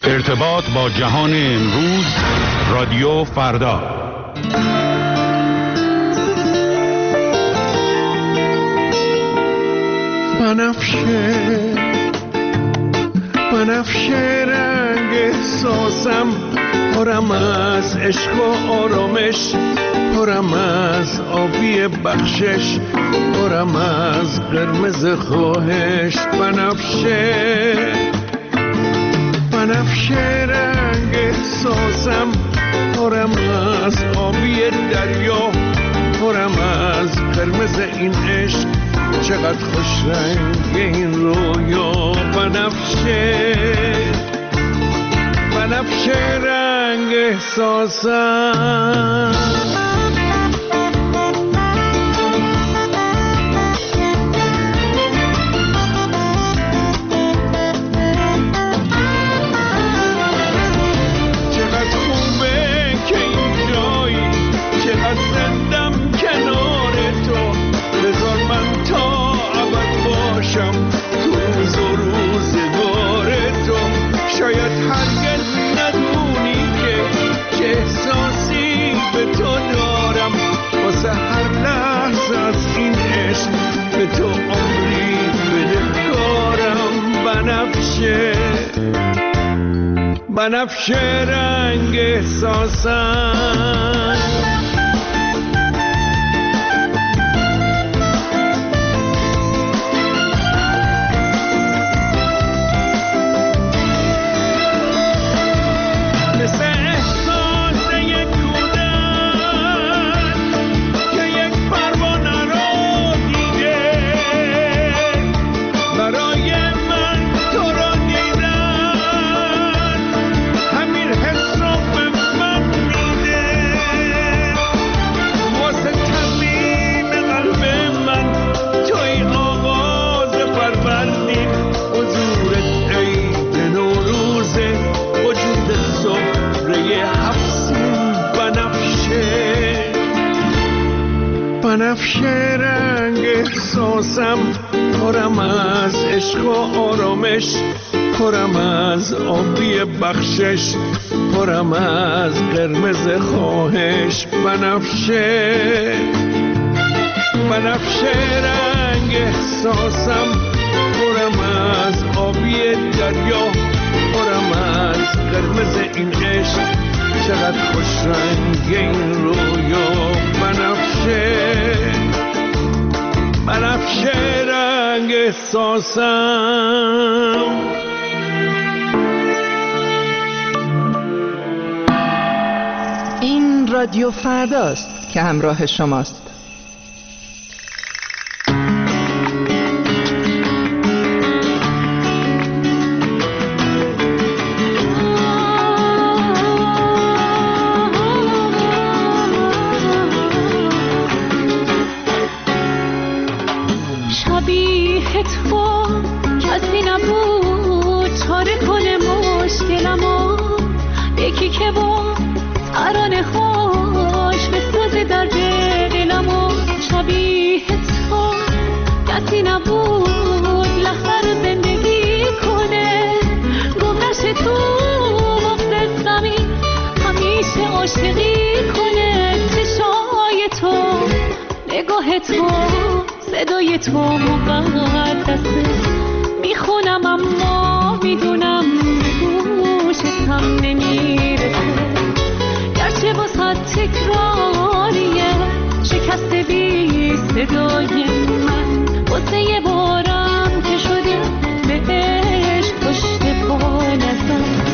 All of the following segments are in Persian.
ارتباط با جهان امروز، رادیو فردا. بنفشه رنگ احساسم، پرم از عشق و آرامش، پرم از آبی بخشش، پرم از قرمز خواهش. بنفشه رنگ احساسم، پرم از آبی دریا، پرم از قرمز این عشق، چقدر خوش رنگ این رویا. بنفشه رنگ احساسم. شاید هرگز ندونی که چه احساسی به تو دارم، واسه هر لحظه از این عشق به تو عمری بدهکارم. بنفشه رنگ احساسم. بنفشه رنگ احساسم، پرم از عشق و آرامش، پرم از آبی بخشش، پرم از قرمز خواهش. بنفشه رنگ احساسم، پرم از آبی دریا، پرم از قرمز این عشق، چقدر خوش رنگ این رویا. بنفشه رنگ احساسم. این رادیو فرداست که همراه شماست. تو صدای تو مقدسه، میخونم اما میدونم گوشتم نمیرسه، گرچه واسه تکراریه شکست بی صدای من، واسه یه بارم که شده بهش پشت پا نزن.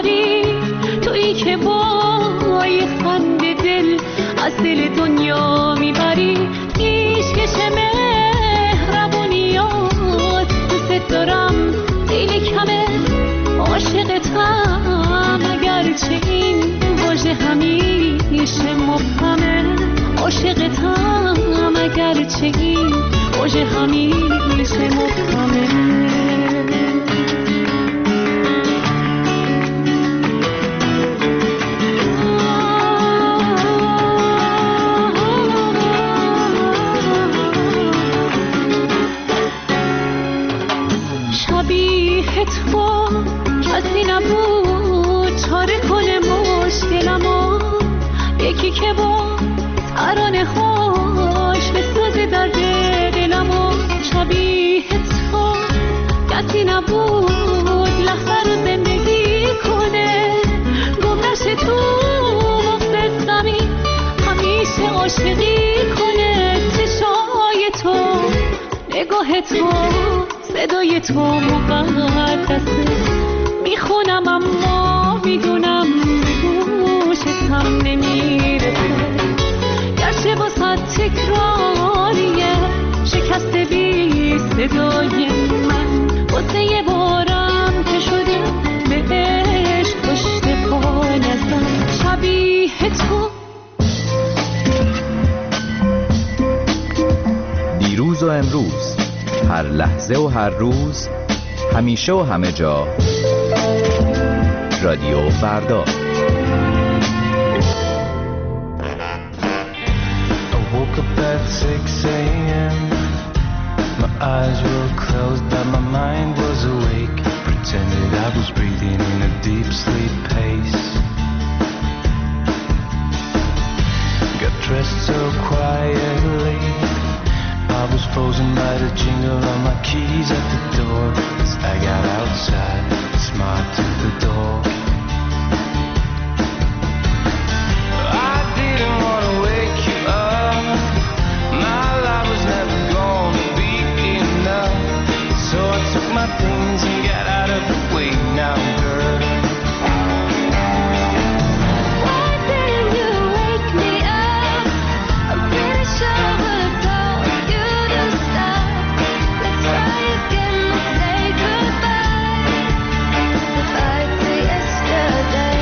میبری، تویی که با یه خنده دل از دل دنیا میبری. پیشکش مهربونیات دوست دارم، خیلی کمه عاشقتم، اگرچه این واژه همیشه مبهمه. عاشقتم اگرچه این واژه همیشه مبهمه. شبیه تو کسی نبود چاره کنه مشکلمو، یکی که با ترانه هاش بسازه درد دلمو. شبیه تو کسی نبود لحظه رو زندگی کنه، گم نشه تو مغز زمین همیشه عاشقی کنه. چشای تو، نگاه تو، صدای تو مقدسه، میخونم اما میدونم گوشتم نمیرسه. گرچه واسه تکراریه شکست بی صدای من، واسه یه بارم که شده به عشق پشت پا نزن. شبیه تو دیروز و امروز، هر لحظه و هر روز، همیشه و همه جا، رادیو فردا. I woke up at 6 a.m. My eyes were closed but my mind was awake. Pretended I was breathing in a deep sleep pace. Got dressed so quietly, I was frozen by the jingle of my keys at the door. As I got outside, I smiled to the door. I didn't want to wake you up, my life was never gonna be enough. So I took my things and got out of the way now, girl. Why didn't you wake me up? I'm pretty sure I would've told you to stop. Let's try again and say goodbye. Goodbye to yesterday.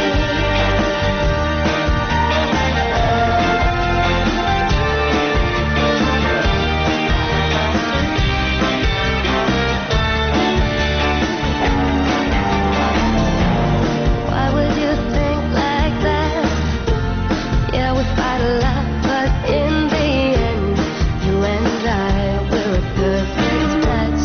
Why would you think like that? Yeah, we fight a lot, but in the end, you and I, we're a perfect match.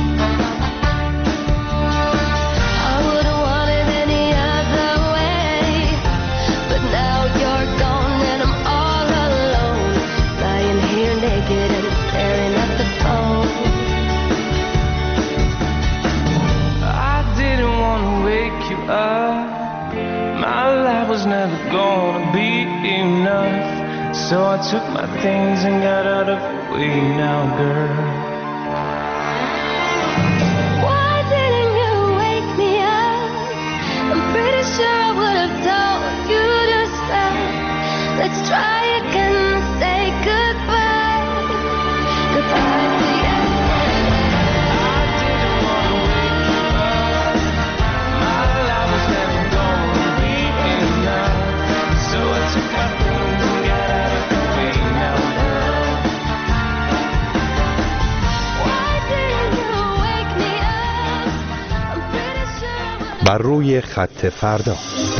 I wouldn't want it any other way, but now you're gone and I'm all alone, lying here naked and staring at the phone. I didn't want to wake you up, my life was never gonna be enough. So I took my things and got out of the way now, girl. Why didn't you wake me up? I'm pretty sure I would've told you to stop. Let's try again and say goodbye. Goodbye to I didn't want to wake you up, my life was never gonna be enough. So I took my things and got out of the way now, girl. Why didn't you wake me up? I'm pretty sure I would've بر روی خط فردا.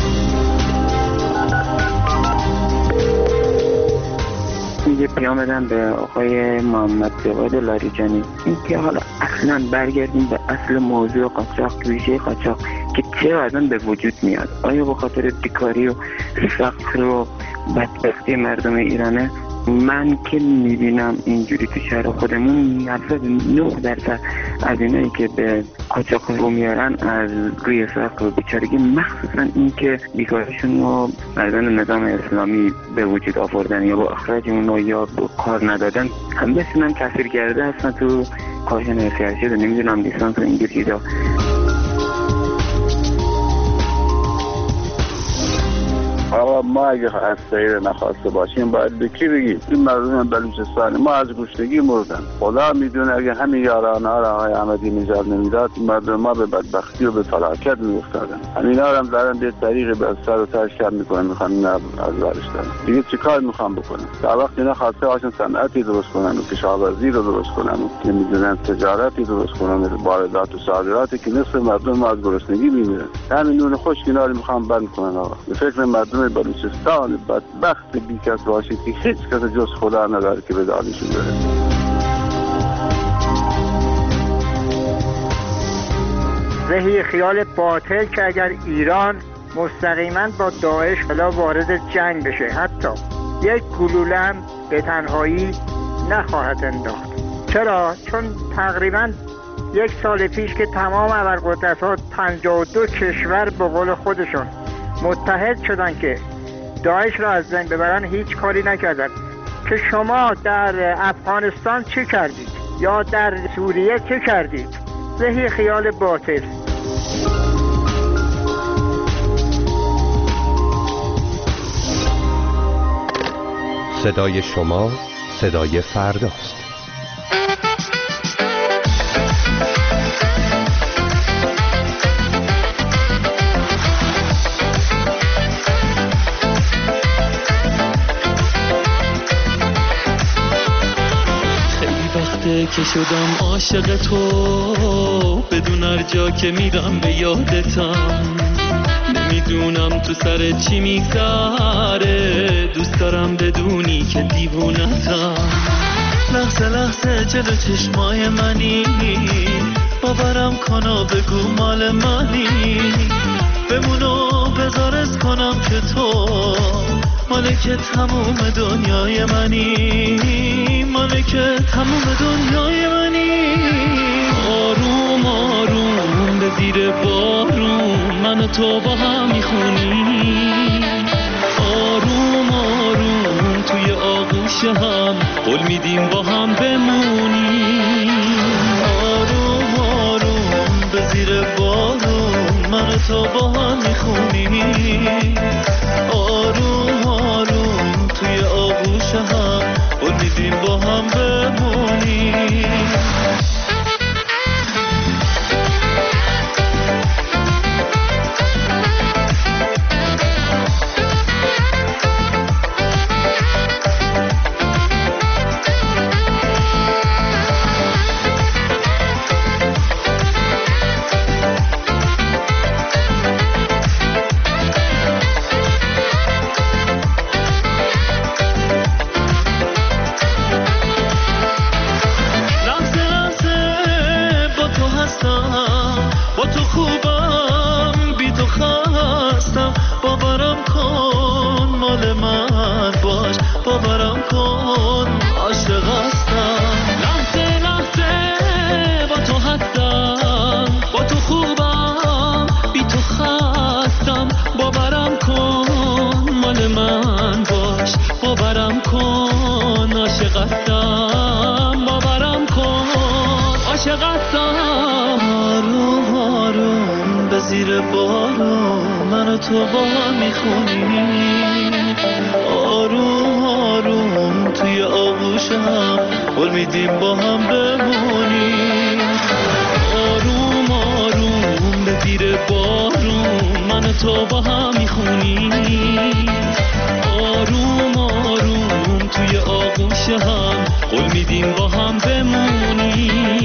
یه پیام بدم به آقای محمد جواد لاریجانی، این که حالا اصلا برگردیم به اصل موضوع قاچاق، ریشه قاچاق که چرا اصلا به وجود میاد. آیا به خاطر بیکاری و فقر و بدبختی مردم ایرانه؟ من که میبینم اینجوری تو شهر خودمون 99% از اینایی که به قاچاق رو میارن از روی فقر و بیچارگی، مخصوصا این که بیکاریشون رو از نظام اسلامی به وجود آوردن یا با اخراج اون رو یا با کار ندادن، هم بسیدن تاثیر کرده هستن تو کارشن سیاسی و نمیدونم لیسانس و اینجور چیزا. حالا ما اگه از سیر نخواسته باشیم باید به کی بگیم؟ این مردم بلوچستان ما از گشنگی مردن. خدا میدونه اگه همین یارانه ها را آقای احمدی نژاد نمیداد مردم ما به بدبختی و به فلاکت میافتادن. همینا هم دارن به طریق به سر و تاش کار میکنن، میخوان از ورش دارن. دیگه چیکار میخوان بکنن؟ در وقتی اینا خواسته باشن صنعتی درست کنن و کشاورزی رو درست کنن و که میدونن تجارتی درست کنن، واردات و صادراتی که نصف مردم ما از گرسنگی میمیرن. همین نون خوش اینا رو میخوان بند کنن. آقا به فکر مردم بلوچستان بدبخت بی کس باشید که هیچ کس جز خدا نداره که به دادشون برسه. زهی خیال باطل که اگر ایران مستقیما با داعش حالا وارد جنگ بشه حتی یک گلوله هم به تنهایی نخواهد انداخت. چرا؟ چون تقریبا یک سال پیش که تمام ابرقدرت‌ها 52 کشور به قول خودشون متحد شدن که داعش را از بین ببرن هیچ کاری نکردن. که شما در افغانستان چه کردید یا در سوریه چه کردید؟ زهی خیال باطل. صدای شما صدای فرداست. که شدم عاشق تو، بدون هر جا که میرم به یادتم، نمیدونم تو سر چی میگذره، دوست دارم بدونی که دیوونتم. لحظه لحظه جلو چشمای منی، باورم کن و بگو مال منی، بمونو بذارت کنم که تو مالک تموم دنیای منی، مالک تموم دنیای منی. آروم آروم به زیر بارون من و تو با هم میخونی، آروم آروم توی آغوش هم قول میدیم با هم بمونی. آروم آروم به زیر بارون من و تو با هم میخونی، آروم آروم توی آغوش هم قول میدیم با هم بمونی. زیر بارون من و تو با هم میخونی، آروم آروم توی آغوش هم قول میدیم با هم بمونی. آروم آروم به زیر بارون من و تو با هم میخونی، آروم آروم توی آغوش هم قول میدیم با هم بمونی.